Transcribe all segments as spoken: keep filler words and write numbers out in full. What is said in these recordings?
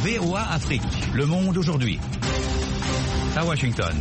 V O A Afrique, Le Monde aujourd'hui. À Washington.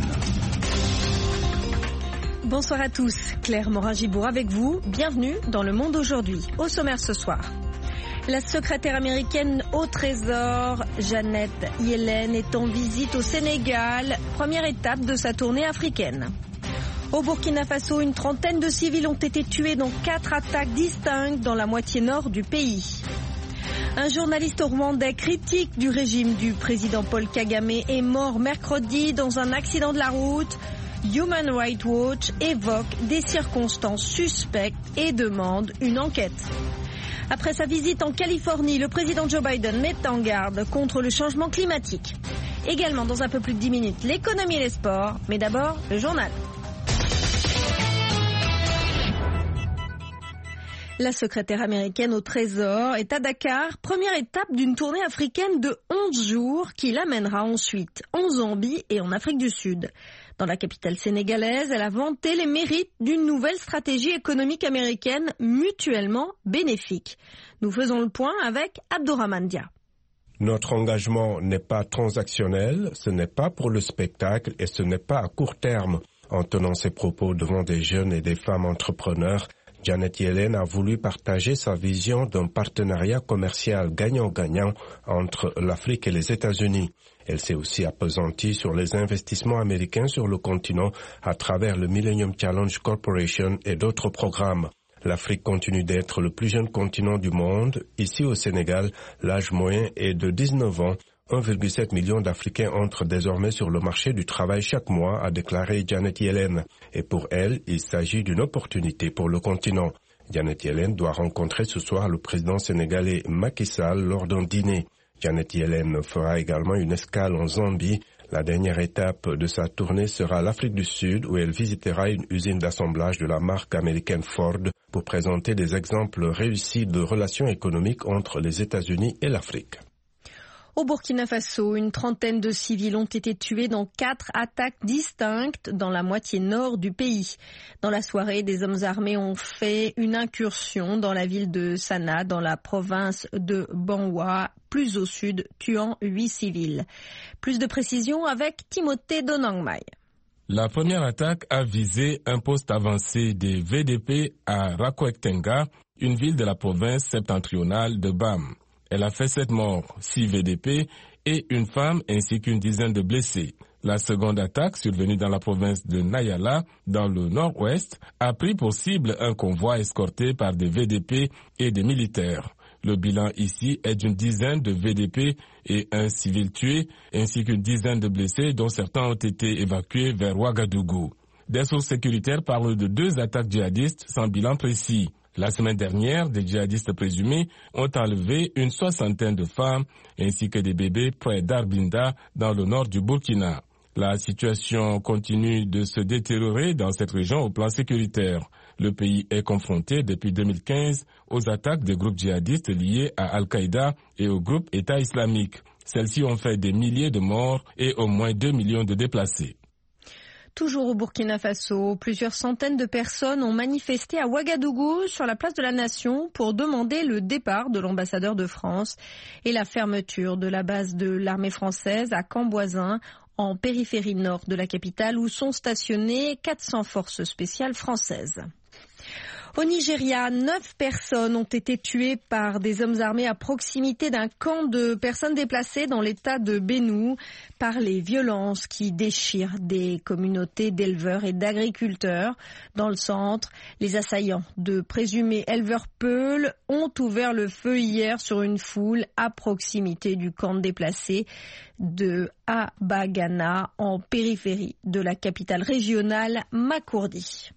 Bonsoir à tous, Claire Morin-Gibour avec vous, bienvenue dans Le Monde aujourd'hui. Au sommaire ce soir, la secrétaire américaine au Trésor, Janet Yellen, est en visite au Sénégal, première étape de sa tournée africaine. Au Burkina Faso, une trentaine de civils ont été tués dans quatre attaques distinctes dans la moitié nord du pays. Un journaliste rwandais critique du régime du président Paul Kagame est mort mercredi dans un accident de la route. Human Rights Watch évoque des circonstances suspectes et demande une enquête. Après sa visite en Californie, le président Joe Biden met en garde contre le changement climatique. Également dans un peu plus de dix minutes, l'économie et les sports, mais d'abord le journal. La secrétaire américaine au Trésor est à Dakar, première étape d'une tournée africaine de onze jours qui l'amènera ensuite en Zambie et en Afrique du Sud. Dans la capitale sénégalaise, elle a vanté les mérites d'une nouvelle stratégie économique américaine mutuellement bénéfique. Nous faisons le point avec Abdourahmane Dia. Notre engagement n'est pas transactionnel, ce n'est pas pour le spectacle et ce n'est pas à court terme. En tenant ses propos devant des jeunes et des femmes entrepreneurs, Janet Yellen a voulu partager sa vision d'un partenariat commercial gagnant-gagnant entre l'Afrique et les États-Unis. Elle s'est aussi appesantie sur les investissements américains sur le continent à travers le Millennium Challenge Corporation et d'autres programmes. L'Afrique continue d'être le plus jeune continent du monde. Ici au Sénégal, l'âge moyen est de dix-neuf ans. un virgule sept million d'Africains entrent désormais sur le marché du travail chaque mois, a déclaré Janet Yellen. Et pour elle, il s'agit d'une opportunité pour le continent. Janet Yellen doit rencontrer ce soir le président sénégalais Macky Sall lors d'un dîner. Janet Yellen fera également une escale en Zambie. La dernière étape de sa tournée sera l'Afrique du Sud, où elle visitera une usine d'assemblage de la marque américaine Ford pour présenter des exemples réussis de relations économiques entre les États-Unis et l'Afrique. Au Burkina Faso, une trentaine de civils ont été tués dans quatre attaques distinctes dans la moitié nord du pays. Dans la soirée, des hommes armés ont fait une incursion dans la ville de Sana, dans la province de Banwa, plus au sud, tuant huit civils. Plus de précisions avec Timothée Donangmai. La première attaque a visé un poste avancé des V D P à Rakwektenga, une ville de la province septentrionale de Bam. Elle a fait sept morts, six V D P et une femme ainsi qu'une dizaine de blessés. La seconde attaque, survenue dans la province de Nayala, dans le nord-ouest, a pris pour cible un convoi escorté par des V D P et des militaires. Le bilan ici est d'une dizaine de V D P et un civil tué, ainsi qu'une dizaine de blessés dont certains ont été évacués vers Ouagadougou. Des sources sécuritaires parlent de deux attaques djihadistes sans bilan précis. La semaine dernière, des djihadistes présumés ont enlevé une soixantaine de femmes ainsi que des bébés près d'Arbinda dans le nord du Burkina. La situation continue de se détériorer dans cette région au plan sécuritaire. Le pays est confronté depuis deux mille quinze aux attaques des groupes djihadistes liés à Al-Qaïda et au groupe État islamique. Celles-ci ont fait des milliers de morts et au moins deux millions de déplacés. Toujours au Burkina Faso, plusieurs centaines de personnes ont manifesté à Ouagadougou sur la place de la Nation pour demander le départ de l'ambassadeur de France et la fermeture de la base de l'armée française à Camboisin, en périphérie nord de la capitale, où sont stationnées quatre cents forces spéciales françaises. Au Nigeria, neuf personnes ont été tuées par des hommes armés à proximité d'un camp de personnes déplacées dans l'état de Benue par les violences qui déchirent des communautés d'éleveurs et d'agriculteurs. Dans le centre, les assaillants de présumés éleveurs peuls ont ouvert le feu hier sur une foule à proximité du camp de déplacés de Abagana, en périphérie de la capitale régionale Makurdi.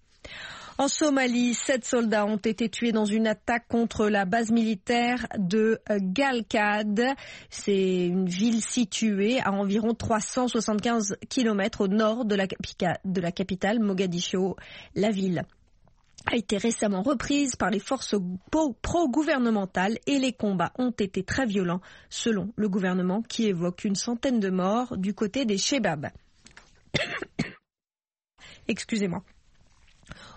En Somalie, sept soldats ont été tués dans une attaque contre la base militaire de Galkad. C'est une ville située à environ trois cent soixante-quinze kilomètres au nord de la, capica- de la capitale Mogadiscio. La ville a été récemment reprise par les forces pro-gouvernementales et les combats ont été très violents, selon le gouvernement qui évoque une centaine de morts du côté des Chebab. Excusez-moi.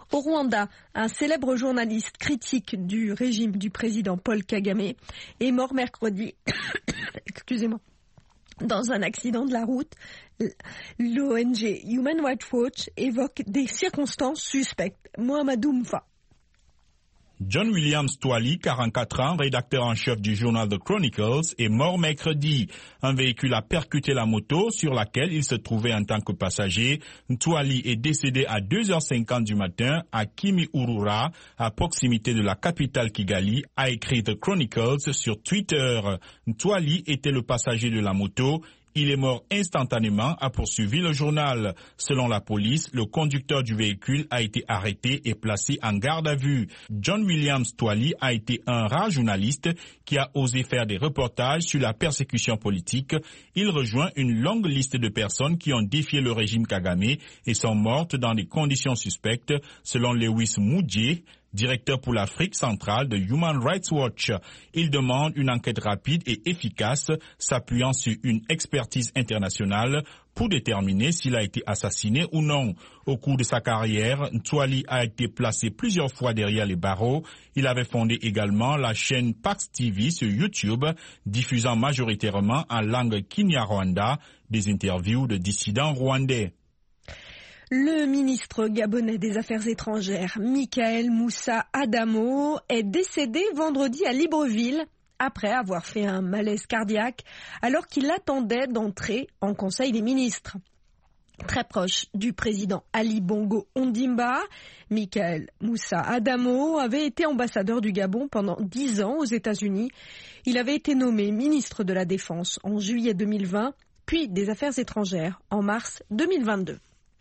Au Rwanda, un célèbre journaliste critique du régime du président Paul Kagame est mort mercredi excusez-moi, dans un accident de la route. L'O N G Human Rights Watch évoque des circonstances suspectes. Mohamedou Mfa. John Williams Twali, quarante-quatre ans, rédacteur en chef du journal The Chronicles, est mort mercredi. Un véhicule a percuté la moto sur laquelle il se trouvait en tant que passager. Twali est décédé à deux heures cinquante du matin à Kimihurura, à proximité de la capitale Kigali, a écrit The Chronicles sur Twitter. Twali était le passager de la moto. Il est mort instantanément, a poursuivi le journal. Selon la police, le conducteur du véhicule a été arrêté et placé en garde à vue. John Williams Twali a été un rare journaliste qui a osé faire des reportages sur la persécution politique. Il rejoint une longue liste de personnes qui ont défié le régime Kagame et sont mortes dans des conditions suspectes, selon Lewis Mudje, directeur pour l'Afrique centrale de Human Rights Watch. Il demande une enquête rapide et efficace s'appuyant sur une expertise internationale pour déterminer s'il a été assassiné ou non. Au cours de sa carrière, Twali a été placé plusieurs fois derrière les barreaux. Il avait fondé également la chaîne Pax T V sur YouTube, diffusant majoritairement en langue Kinyarwanda des interviews de dissidents rwandais. Le ministre gabonais des Affaires étrangères, Michael Moussa Adamo, est décédé vendredi à Libreville après avoir fait un malaise cardiaque alors qu'il attendait d'entrer en Conseil des ministres. Très proche du président Ali Bongo Ondimba, Michael Moussa Adamo avait été ambassadeur du Gabon pendant dix ans aux États-Unis. Il avait été nommé ministre de la Défense en juillet deux mille vingt, puis des Affaires étrangères en mars deux mille vingt-deux.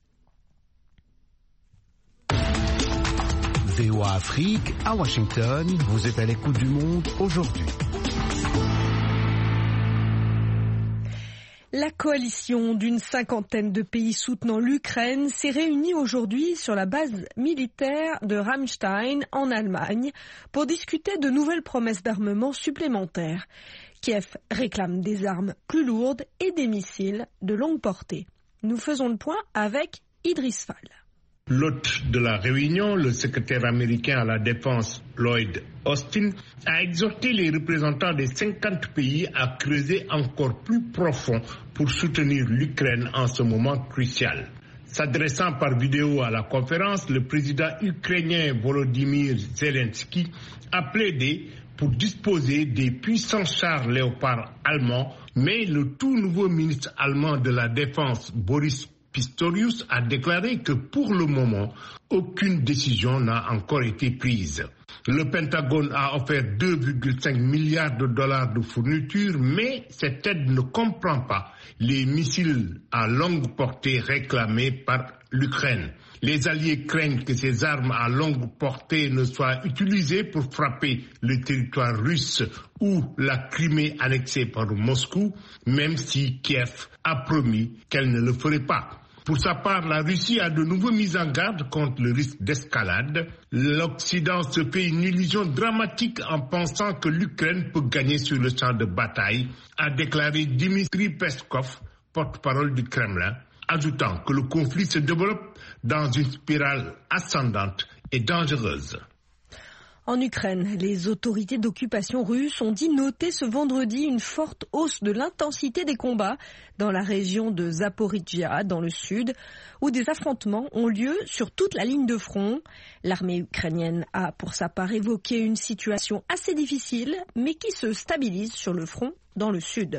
V O A Afrique, à Washington, vous êtes à l'écoute du monde aujourd'hui. La coalition d'une cinquantaine de pays soutenant l'Ukraine s'est réunie aujourd'hui sur la base militaire de Ramstein en Allemagne pour discuter de nouvelles promesses d'armement supplémentaires. Kiev réclame des armes plus lourdes et des missiles de longue portée. Nous faisons le point avec Idriss Fall. L'hôte de la réunion, le secrétaire américain à la défense Lloyd Austin, a exhorté les représentants des cinquante pays à creuser encore plus profond pour soutenir l'Ukraine en ce moment crucial. S'adressant par vidéo à la conférence, le président ukrainien Volodymyr Zelensky a plaidé pour disposer des puissants chars Léopard allemands, mais le tout nouveau ministre allemand de la Défense, Boris Pistorius, a déclaré que pour le moment, aucune décision n'a encore été prise. Le Pentagone a offert deux virgule cinq milliards de dollars de fournitures, mais cette aide ne comprend pas les missiles à longue portée réclamés par l'Ukraine. Les alliés craignent que ces armes à longue portée ne soient utilisées pour frapper le territoire russe ou la Crimée annexée par Moscou, même si Kiev a promis qu'elle ne le ferait pas. Pour sa part, la Russie a de nouveau mis en garde contre le risque d'escalade. L'Occident se fait une illusion dramatique en pensant que l'Ukraine peut gagner sur le champ de bataille, a déclaré Dmitry Peskov, porte-parole du Kremlin, ajoutant que le conflit se développe dans une spirale ascendante et dangereuse. En Ukraine, les autorités d'occupation russes ont dit noter ce vendredi une forte hausse de l'intensité des combats dans la région de Zaporijia, dans le sud, où des affrontements ont lieu sur toute la ligne de front. L'armée ukrainienne a pour sa part évoqué une situation assez difficile, mais qui se stabilise sur le front dans le sud.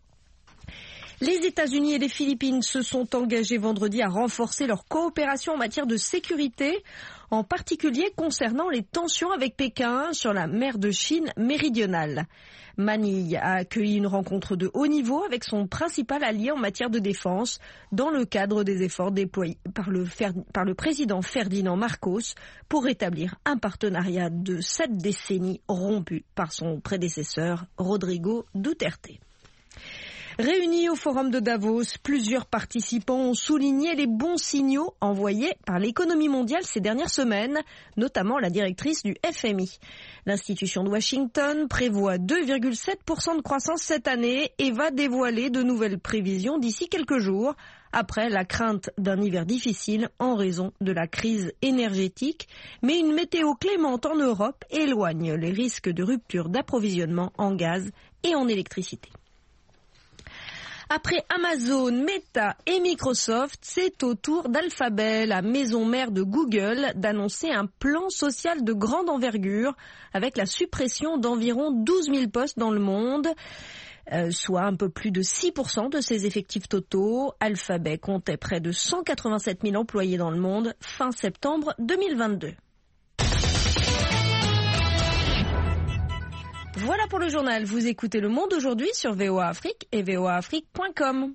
Les États-Unis et les Philippines se sont engagés vendredi à renforcer leur coopération en matière de sécurité, en particulier concernant les tensions avec Pékin sur la mer de Chine méridionale. Manille a accueilli une rencontre de haut niveau avec son principal allié en matière de défense dans le cadre des efforts déployés par le, par le président Ferdinand Marcos pour rétablir un partenariat de sept décennies rompu par son prédécesseur Rodrigo Duterte. Réunis au forum de Davos, plusieurs participants ont souligné les bons signaux envoyés par l'économie mondiale ces dernières semaines, notamment la directrice du F M I. L'institution de Washington prévoit deux virgule sept pour cent de croissance cette année et va dévoiler de nouvelles prévisions d'ici quelques jours, après la crainte d'un hiver difficile en raison de la crise énergétique. Mais une météo clémente en Europe éloigne les risques de rupture d'approvisionnement en gaz et en électricité. Après Amazon, Meta et Microsoft, c'est au tour d'Alphabet, la maison mère de Google, d'annoncer un plan social de grande envergure avec la suppression d'environ douze mille postes dans le monde, euh, soit un peu plus de six pour cent de ses effectifs totaux. Alphabet comptait près de cent quatre-vingt-sept mille employés dans le monde fin septembre deux mille vingt-deux. Voilà pour le journal. Vous écoutez Le Monde aujourd'hui sur V O A Afrique et V O A Afrique point com.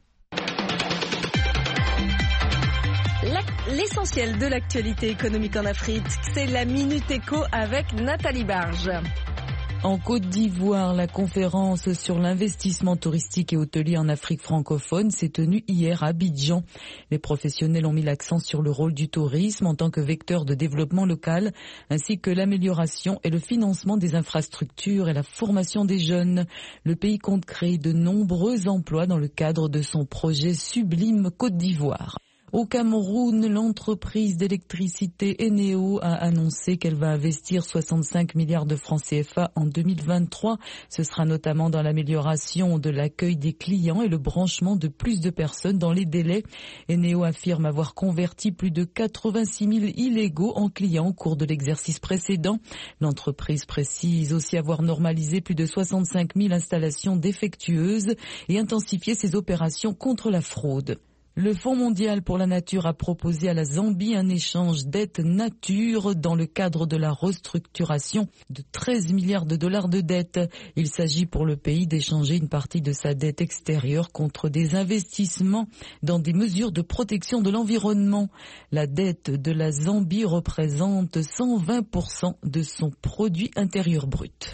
L'essentiel de l'actualité économique en Afrique, c'est la Minute Éco avec Nathalie Barge. En Côte d'Ivoire, la conférence sur l'investissement touristique et hôtelier en Afrique francophone s'est tenue hier à Abidjan. Les professionnels ont mis l'accent sur le rôle du tourisme en tant que vecteur de développement local, ainsi que l'amélioration et le financement des infrastructures et la formation des jeunes. Le pays compte créer de nombreux emplois dans le cadre de son projet Sublime Côte d'Ivoire. Au Cameroun, l'entreprise d'électricité Eneo a annoncé qu'elle va investir soixante-cinq milliards de francs C F A en deux mille vingt-trois. Ce sera notamment dans l'amélioration de l'accueil des clients et le branchement de plus de personnes dans les délais. Eneo affirme avoir converti plus de quatre-vingt-six mille illégaux en clients au cours de l'exercice précédent. L'entreprise précise aussi avoir normalisé plus de soixante-cinq mille installations défectueuses et intensifié ses opérations contre la fraude. Le Fonds mondial pour la nature a proposé à la Zambie un échange dette nature dans le cadre de la restructuration de treize milliards de dollars de dette. Il s'agit pour le pays d'échanger une partie de sa dette extérieure contre des investissements dans des mesures de protection de l'environnement. La dette de la Zambie représente cent vingt pour cent de son produit intérieur brut.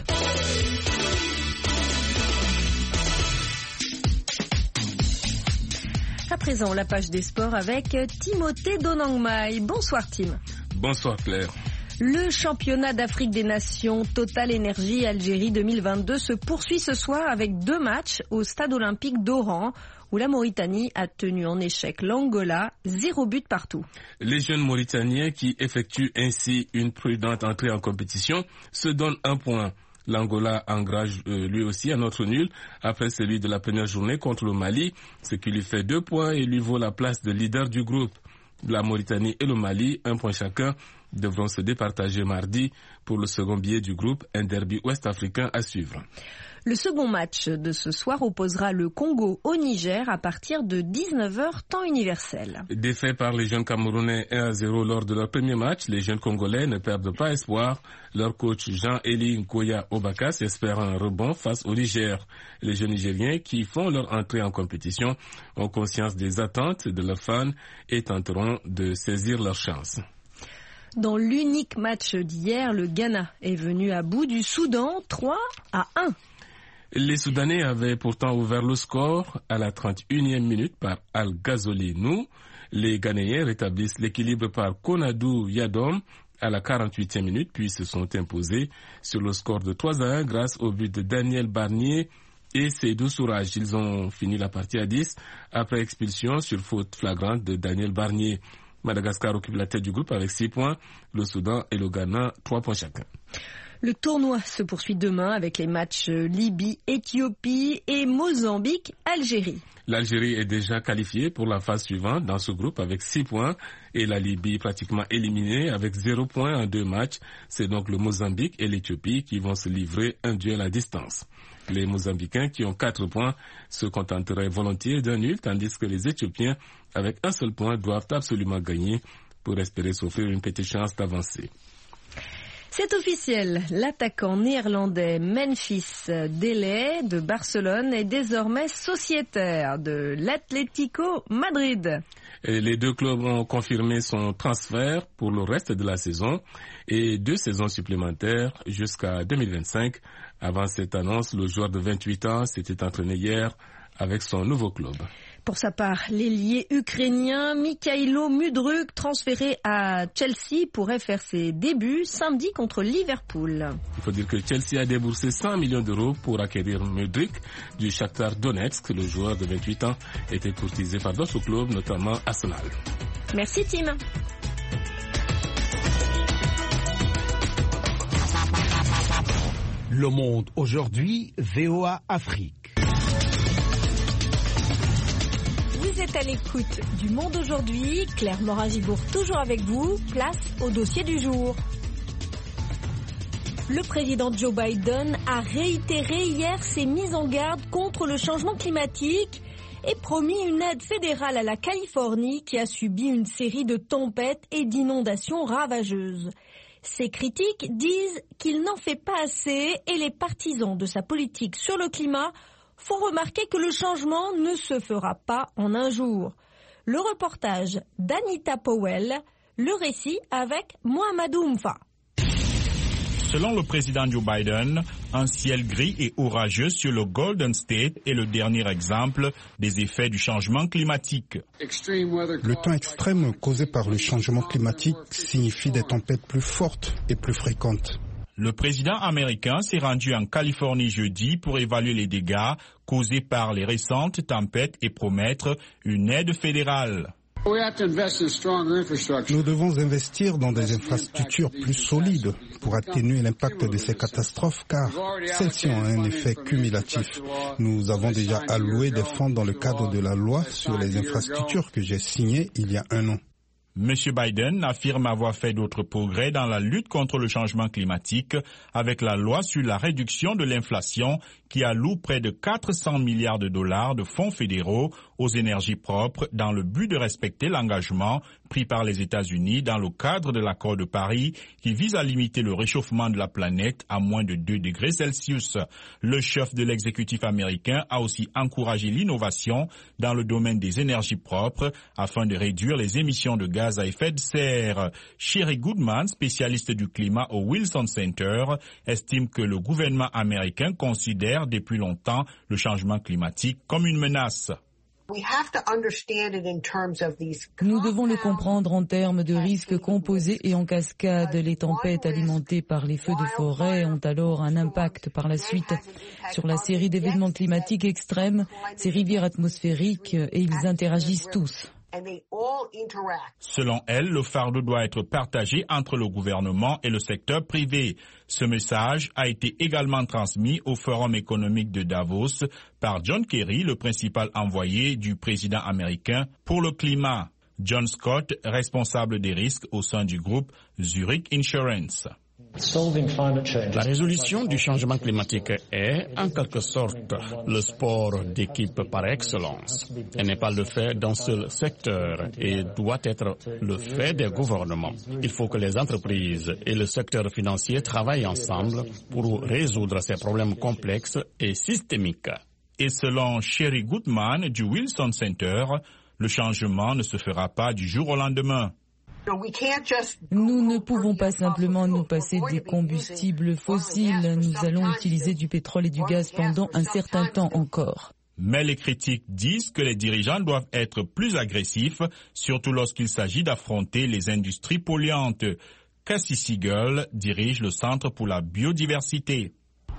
À présent, la page des sports avec Timothée Donangmai. Bonsoir Tim. Bonsoir Claire. Le championnat d'Afrique des Nations Total Énergie Algérie deux mille vingt-deux se poursuit ce soir avec deux matchs au stade olympique d'Oran, où la Mauritanie a tenu en échec l'Angola, zéro but partout. Les jeunes Mauritaniens qui effectuent ainsi une prudente entrée en compétition se donnent un point. L'Angola engage euh, lui aussi un autre nul après celui de la première journée contre le Mali, ce qui lui fait deux points et lui vaut la place de leader du groupe. La Mauritanie et le Mali, un point chacun, devront se départager mardi pour le second billet du groupe, un derby ouest-africain à suivre. Le second match de ce soir opposera le Congo au Niger à partir de dix-neuf heures temps universel. Défaits par les jeunes Camerounais un à zéro lors de leur premier match, les jeunes Congolais ne perdent pas espoir. Leur coach Jean-Élie Nkoya Obakas espère un rebond face au Niger. Les jeunes Nigériens qui font leur entrée en compétition ont conscience des attentes de leurs fans et tenteront de saisir leur chance. Dans l'unique match d'hier, le Ghana est venu à bout du Soudan trois à un. Les Soudanais avaient pourtant ouvert le score à la trente et unième minute par Al-Ghazoli Nou. Les Ghanéens rétablissent l'équilibre par Konadou Yadom à la quarante-huitième minute, puis se sont imposés sur le score de trois à un grâce au but de Daniel Barnier et Seydou Souraj. Ils ont fini la partie à dix après expulsion sur faute flagrante de Daniel Barnier. Madagascar occupe la tête du groupe avec six points, le Soudan et le Ghana trois points chacun. Le tournoi se poursuit demain avec les matchs Libye, Éthiopie et Mozambique, Algérie. L'Algérie est déjà qualifiée pour la phase suivante dans ce groupe avec six points et la Libye pratiquement éliminée avec zéro point en deux matchs. C'est donc le Mozambique et l'Éthiopie qui vont se livrer un duel à distance. Les Mozambicains qui ont quatre points se contenteraient volontiers d'un nul, tandis que les Éthiopiens avec un seul point doivent absolument gagner pour espérer s'offrir une petite chance d'avancer. C'est officiel, l'attaquant néerlandais Memphis Depay de Barcelone est désormais sociétaire de l'Atlético Madrid. Et les deux clubs ont confirmé son transfert pour le reste de la saison et deux saisons supplémentaires jusqu'à deux mille vingt-cinq. Avant cette annonce, le joueur de vingt-huit ans s'était entraîné hier avec son nouveau club. Pour sa part, l'ailier ukrainien Mikhailo Mudryk, transféré à Chelsea, pourrait faire ses débuts samedi contre Liverpool. Il faut dire que Chelsea a déboursé cent millions d'euros pour acquérir Mudryk du Shakhtar Donetsk. Le joueur de vingt-huit ans était courtisé par d'autres clubs, notamment Arsenal. Merci Tim. Le Monde aujourd'hui, V O A Afrique. Vous êtes à l'écoute du Monde aujourd'hui. Claire Morin-Gibourg toujours avec vous. Place au dossier du jour. Le président Joe Biden a réitéré hier ses mises en garde contre le changement climatique et promis une aide fédérale à la Californie qui a subi une série de tempêtes et d'inondations ravageuses. Ses critiques disent qu'il n'en fait pas assez et les partisans de sa politique sur le climat font remarquer que le changement ne se fera pas en un jour. Le reportage d'Anita Powell, le récit avec Mohamedou Mfa. Selon le président Joe Biden, un ciel gris et orageux sur le Golden State est le dernier exemple des effets du changement climatique. Le temps extrême causé par le changement climatique signifie des tempêtes plus fortes et plus fréquentes. Le président américain s'est rendu en Californie jeudi pour évaluer les dégâts causés par les récentes tempêtes et promettre une aide fédérale. Nous devons investir dans des infrastructures plus solides pour atténuer l'impact de ces catastrophes car celles-ci ont un effet cumulatif. Nous avons déjà alloué des fonds dans le cadre de la loi sur les infrastructures que j'ai signée il y a un an. M. Biden affirme avoir fait d'autres progrès dans la lutte contre le changement climatique avec la loi sur la réduction de l'inflation qui alloue près de quatre cents milliards de dollars de fonds fédéraux aux énergies propres dans le but de respecter l'engagement pris par les États-Unis dans le cadre de l'accord de Paris qui vise à limiter le réchauffement de la planète à moins de deux degrés Celsius. Le chef de l'exécutif américain a aussi encouragé l'innovation dans le domaine des énergies propres afin de réduire les émissions de gaz à effet de serre. Sherry Goodman, spécialiste du climat au Wilson Center, estime que le gouvernement américain considère depuis longtemps le changement climatique comme une menace. Nous devons le comprendre en termes de risques composés et en cascade. Les tempêtes alimentées par les feux de forêt ont alors un impact par la suite sur la série d'événements climatiques extrêmes, ces rivières atmosphériques, et ils interagissent tous. Selon elle, le fardeau doit être partagé entre le gouvernement et le secteur privé. Ce message a été également transmis au Forum économique de Davos par John Kerry, le principal envoyé du président américain pour le climat. John Scott, responsable des risques au sein du groupe Zurich Insurance. La résolution du changement climatique est, en quelque sorte, le sport d'équipe par excellence. Elle n'est pas le fait d'un seul secteur et doit être le fait des gouvernements. Il faut que les entreprises et le secteur financier travaillent ensemble pour résoudre ces problèmes complexes et systémiques. Et selon Sherry Goodman du Wilson Center, le changement ne se fera pas du jour au lendemain. Nous ne pouvons pas simplement nous passer des combustibles fossiles. Nous allons utiliser du pétrole et du gaz pendant un certain temps encore. Mais les critiques disent que les dirigeants doivent être plus agressifs, surtout lorsqu'il s'agit d'affronter les industries polluantes. Cassie Siegel dirige le Centre pour la biodiversité.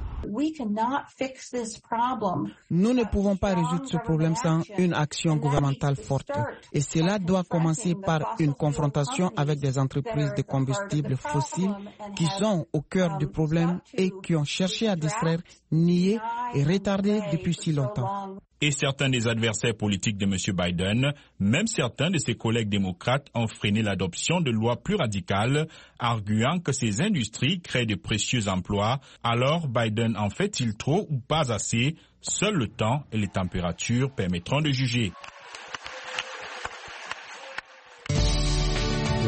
Nous ne pouvons pas résoudre ce problème sans une action gouvernementale forte. Et cela doit commencer par une confrontation avec des entreprises de combustibles fossiles qui sont au cœur du problème et qui ont cherché à distraire, nier et retarder depuis si longtemps. Et certains des adversaires politiques de M. Biden, même certains de ses collègues démocrates, ont freiné l'adoption de lois plus radicales, arguant que ces industries créent de précieux emplois. Alors, Biden en fait-il trop ou pas assez? Seul le temps et les températures permettront de juger.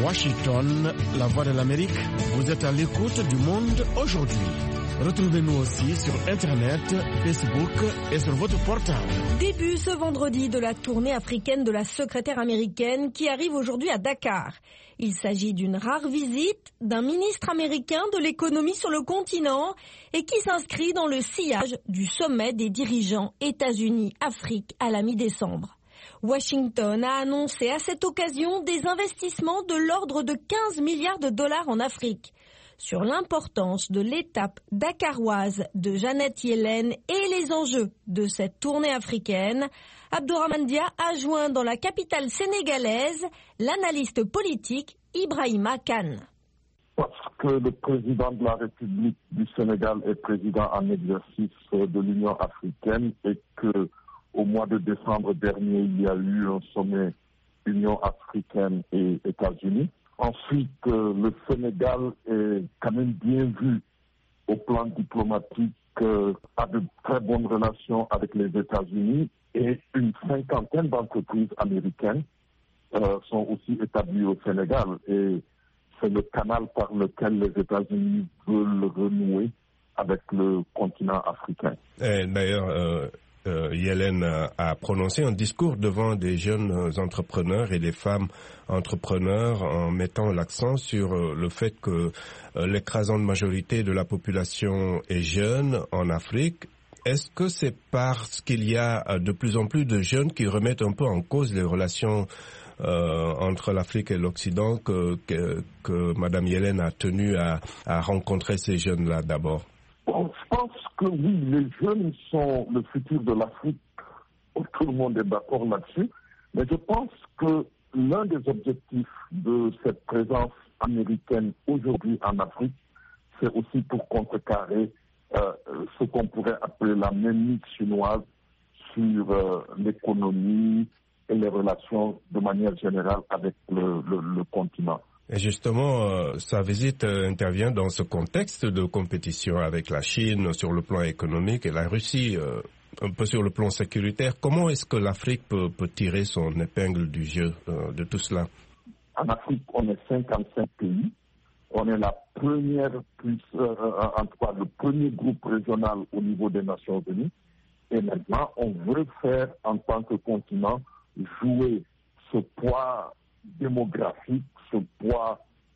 Washington, la voix de l'Amérique, vous êtes à l'écoute du monde aujourd'hui. Retrouvez-nous aussi sur Internet, Facebook et sur votre portable. Début ce vendredi de la tournée africaine de la secrétaire américaine qui arrive aujourd'hui à Dakar. Il s'agit d'une rare visite d'un ministre américain de l'économie sur le continent et qui s'inscrit dans le sillage du sommet des dirigeants États-Unis-Afrique à la mi-décembre. Washington a annoncé à cette occasion des investissements de l'ordre de quinze milliards de dollars en Afrique. Sur l'importance de l'étape dakaroise de Janet Yellen et les enjeux de cette tournée africaine, Abdourahmane Dia a joint dans la capitale sénégalaise l'analyste politique Ibrahima Kane. Parce que le président de la République du Sénégal est président en exercice de l'Union africaine et que au mois de décembre dernier, il y a eu un sommet Union africaine et États-Unis. Ensuite, euh, le Sénégal est quand même bien vu au plan diplomatique, euh, a de très bonnes relations avec les États-Unis et une cinquantaine d'entreprises américaines euh, sont aussi établies au Sénégal. Et c'est le canal par lequel les États-Unis veulent renouer avec le continent africain. Et d'ailleurs, euh... Euh, Yellen a, a prononcé un discours devant des jeunes entrepreneurs et des femmes entrepreneurs en mettant l'accent sur euh, le fait que euh, l'écrasante majorité de la population est jeune en Afrique. Est-ce que c'est parce qu'il y a de plus en plus de jeunes qui remettent un peu en cause les relations euh, entre l'Afrique et l'Occident que, que, que Mme Yellen a tenu à, à rencontrer ces jeunes-là d'abord? Bon, je pense que oui, les jeunes sont le futur de l'Afrique. Tout le monde est d'accord là-dessus. Mais je pense que l'un des objectifs de cette présence américaine aujourd'hui en Afrique, c'est aussi pour contrecarrer euh, ce qu'on pourrait appeler la mainmise chinoise sur euh, l'économie et les relations de manière générale avec le, le, le continent. Et justement, euh, sa visite euh, intervient dans ce contexte de compétition avec la Chine sur le plan économique et la Russie euh, un peu sur le plan sécuritaire. Comment est-ce que l'Afrique peut, peut tirer son épingle du jeu euh, de tout cela? En Afrique, on est cinquante-cinq pays. On est la première, plus, euh, en tout cas le premier groupe régional au niveau des Nations Unies. Et maintenant, on veut faire en tant que continent jouer ce poids démographique, ce poids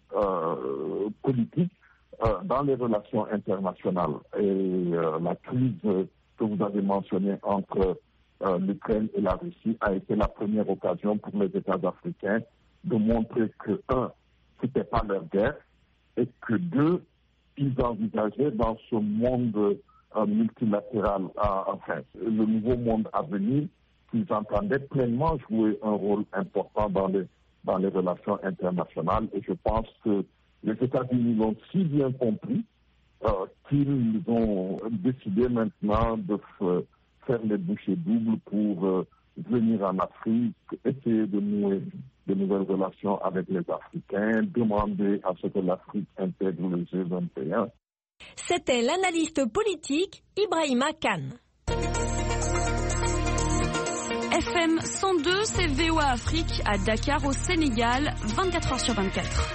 euh, politique euh, dans les relations internationales. Et euh, la crise que vous avez mentionnée entre euh, l'Ukraine et la Russie a été la première occasion pour les États africains de montrer que, un, c'était pas leur guerre, et que, deux, ils envisageaient dans ce monde euh, multilatéral, euh, enfin, le nouveau monde à venir, qu'ils entendaient pleinement jouer un rôle important dans les dans les relations internationales. Et je pense que les États-Unis l'ont si bien compris euh, qu'ils ont décidé maintenant de f- faire les bouchées doubles pour euh, venir en Afrique, essayer de nouer de nouvelles relations avec les Africains, demander à ce que l'Afrique intègre le G vingt et un. C'était l'analyste politique Ibrahima Kane. F M cent deux, c'est V O A Afrique à Dakar au Sénégal, vingt-quatre heures sur vingt-quatre.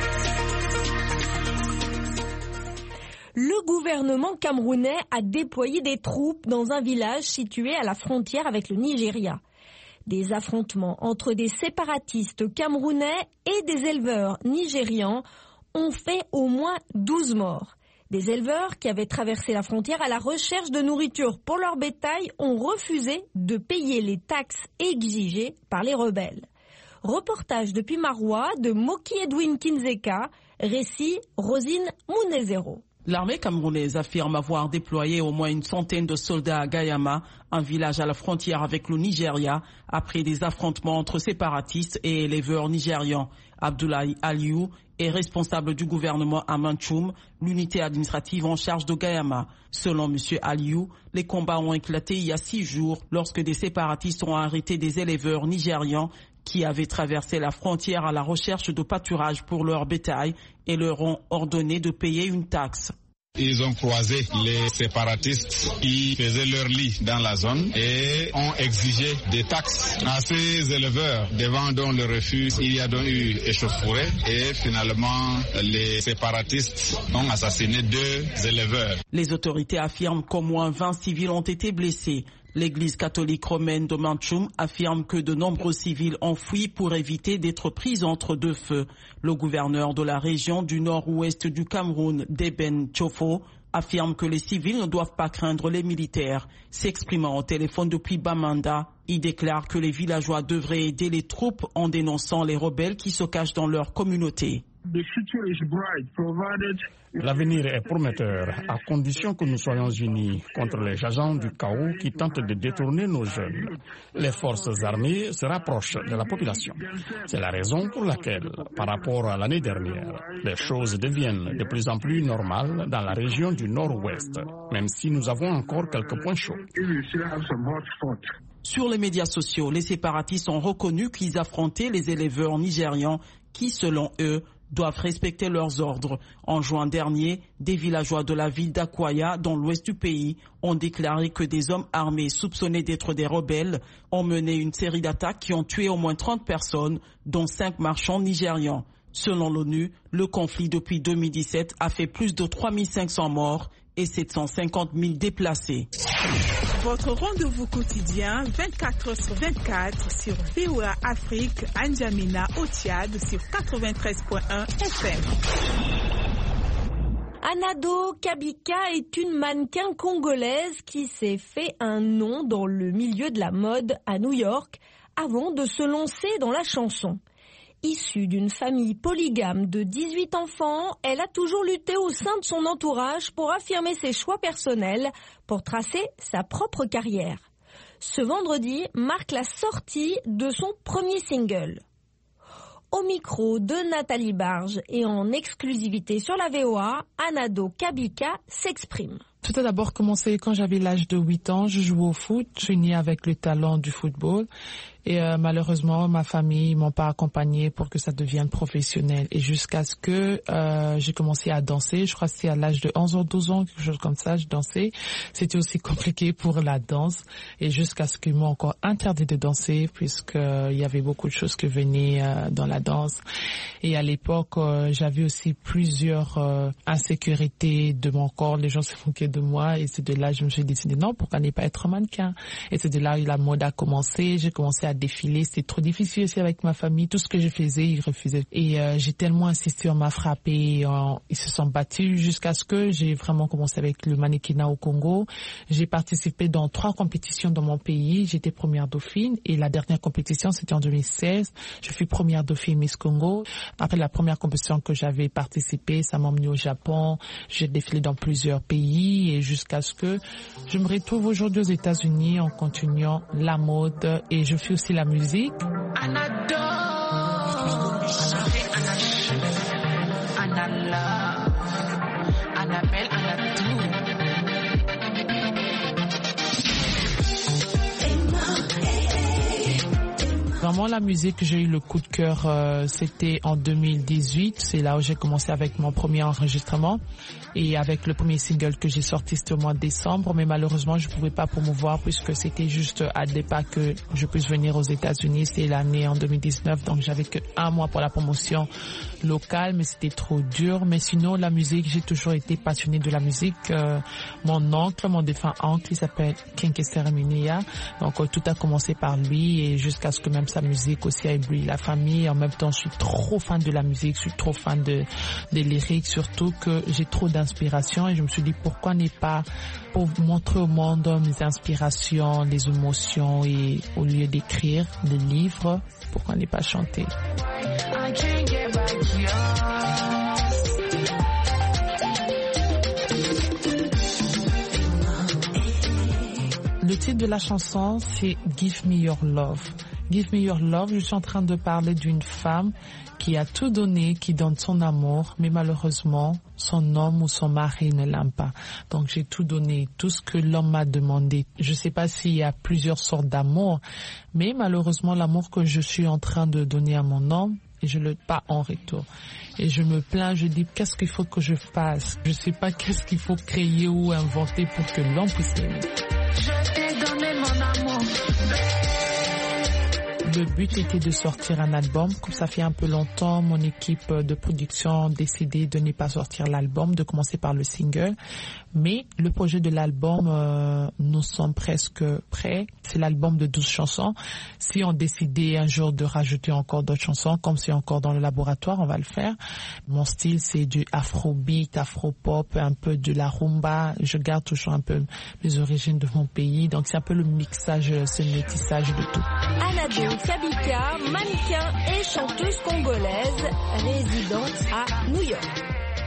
Le gouvernement camerounais a déployé des troupes dans un village situé à la frontière avec le Nigeria. Des affrontements entre des séparatistes camerounais et des éleveurs nigérians ont fait au moins douze morts. Des éleveurs qui avaient traversé la frontière à la recherche de nourriture pour leur bétail ont refusé de payer les taxes exigées par les rebelles. Reportage depuis Maroua de Moki Edwin Kinzeka, récit Rosine Mounezero. L'armée camerounaise affirme avoir déployé au moins une centaine de soldats à Gayama, un village à la frontière avec le Nigeria, après des affrontements entre séparatistes et éleveurs nigérians. Abdoulaye Aliou est responsable du gouvernement à Manchoum, l'unité administrative en charge de Gayama. Selon M. Aliou, les combats ont éclaté il y a six jours lorsque des séparatistes ont arrêté des éleveurs nigérians qui avaient traversé la frontière à la recherche de pâturage pour leur bétail et leur ont ordonné de payer une taxe. Ils ont croisé les séparatistes qui faisaient leur lit dans la zone et ont exigé des taxes à ces éleveurs, devant dont le refus. Il y a donc eu échauffourée et finalement les séparatistes ont assassiné deux éleveurs. Les autorités affirment qu'au moins vingt civils ont été blessés. L'église catholique romaine de Manchoum affirme que de nombreux civils ont fui pour éviter d'être pris entre deux feux. Le gouverneur de la région du nord-ouest du Cameroun, Deben Chofo, affirme que les civils ne doivent pas craindre les militaires. S'exprimant au téléphone depuis Bamenda, il déclare que les villageois devraient aider les troupes en dénonçant les rebelles qui se cachent dans leur communauté. L'avenir est prometteur à condition que nous soyons unis contre les agents du chaos qui tentent de détourner nos jeunes. Les forces armées se rapprochent de la population. C'est la raison pour laquelle, par rapport à l'année dernière, les choses deviennent de plus en plus normales dans la région du nord-ouest, même si nous avons encore quelques points chauds. Sur les médias sociaux, les séparatistes ont reconnu qu'ils affrontaient les éleveurs nigérians qui, selon eux, doivent respecter leurs ordres. En juin dernier, des villageois de la ville d'Akwaya, dans l'ouest du pays, ont déclaré que des hommes armés soupçonnés d'être des rebelles ont mené une série d'attaques qui ont tué au moins trente personnes, dont cinq marchands nigérians. Selon l'ONU, le conflit depuis deux mille dix-sept a fait plus de trois mille cinq cents morts et sept cent cinquante mille déplacés. Votre rendez-vous quotidien vingt-quatre heures sur vingt-quatre sur V O A Afrique, N'Djamena au Tchad sur quatre-vingt-treize point un F M. Anado Kabika est une mannequin congolaise qui s'est fait un nom dans le milieu de la mode à New York avant de se lancer dans la chanson. Issue d'une famille polygame de dix-huit enfants, elle a toujours lutté au sein de son entourage pour affirmer ses choix personnels, pour tracer sa propre carrière. Ce vendredi marque la sortie de son premier single. Au micro de Nathalie Barge et en exclusivité sur la V O A, Anado Kabika s'exprime. Tout a d'abord commencé quand j'avais l'âge de huit ans. Je jouais au foot. Je suis née avec le talent du football. Et euh, malheureusement, ma famille m'ont pas accompagnée pour que ça devienne professionnel. Et jusqu'à ce que euh, j'ai commencé à danser, je crois que c'était à l'âge de onze ou douze ans, quelque chose comme ça, je dansais. C'était aussi compliqué pour la danse. Et jusqu'à ce qu'ils m'ont encore interdit de danser, puisqu'il y avait beaucoup de choses qui venaient euh, dans la danse. Et à l'époque, euh, j'avais aussi plusieurs euh, insécurités de mon corps. Les gens se moquaient de moi. Et c'est de là que je me suis décidé, non, pourquoi ne pas être mannequin? Et c'est de là que la mode a commencé. J'ai commencé à défiler, c'était trop difficile aussi avec ma famille, tout ce que je faisais, ils refusaient. Et euh, j'ai tellement insisté, on m'a frappé, on, ils se sont battus jusqu'à ce que j'ai vraiment commencé avec le mannequinat au Congo. J'ai participé dans trois compétitions dans mon pays, j'étais première dauphine et la dernière compétition c'était en deux mille seize, je fus première dauphine Miss Congo. Après la première compétition que j'avais participé, ça m'a emmené au Japon, j'ai défilé dans plusieurs pays et jusqu'à ce que je me retrouve aujourd'hui aux États-Unis en continuant la mode et je fais aussi la musique. Vraiment la musique, j'ai eu le coup de cœur, euh, c'était en deux mille dix-huit, c'est là où j'ai commencé avec mon premier enregistrement et avec le premier single que j'ai sorti c'était au mois de décembre, mais malheureusement je pouvais pas promouvoir puisque c'était juste à départ que je puisse venir aux États-Unis, c'était l'année en deux mille dix-neuf, donc j'avais que un mois pour la promotion locale, mais c'était trop dur. Mais sinon la musique, j'ai toujours été passionnée de la musique. Euh, mon oncle, mon défunt oncle, il s'appelle Kinkester Minia, donc euh, tout a commencé par lui et jusqu'à ce que même sa musique aussi a ébloui la famille. En même temps, je suis trop fan de la musique, je suis trop fan de des lyriques, surtout que j'ai trop d'inspiration et je me suis dit pourquoi ne pas pour montrer au monde mes inspirations, les émotions et au lieu d'écrire des livres, pourquoi ne pas chanter. Le titre de la chanson, c'est Give Me Your Love. Give Me Your Love, je suis en train de parler d'une femme qui a tout donné, qui donne son amour, mais malheureusement, son homme ou son mari ne l'aime pas. Donc j'ai tout donné, tout ce que l'homme m'a demandé. Je sais pas s'il y a plusieurs sortes d'amour, mais malheureusement, l'amour que je suis en train de donner à mon homme, et je le pas en retour. Et je me plains, je dis qu'est-ce qu'il faut que je fasse? Je sais pas qu'est-ce qu'il faut créer ou inventer pour que l'homme puisse m'aimer. Je t'ai donné mon amour. Le but était de sortir un album. Comme ça fait un peu longtemps, mon équipe de production a décidé de ne pas sortir l'album, de commencer par le single. Mais le projet de l'album, euh, nous sommes presque prêts. C'est l'album de douze chansons. Si on décidait un jour de rajouter encore d'autres chansons, comme c'est encore dans le laboratoire, on va le faire. Mon style, c'est du afrobeat, afropop, un peu de la rumba. Je garde toujours un peu les origines de mon pays. Donc c'est un peu le mixage, c'est le métissage de tout. Anado Kabika, mannequin et chanteuse congolaise, résidente à New York.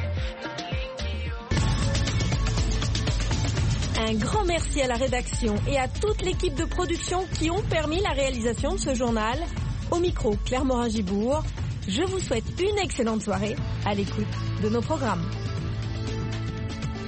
Un grand merci à la rédaction et à toute l'équipe de production qui ont permis la réalisation de ce journal. Au micro, Claire Morin-Gibourg. Je vous souhaite une excellente soirée à l'écoute de nos programmes.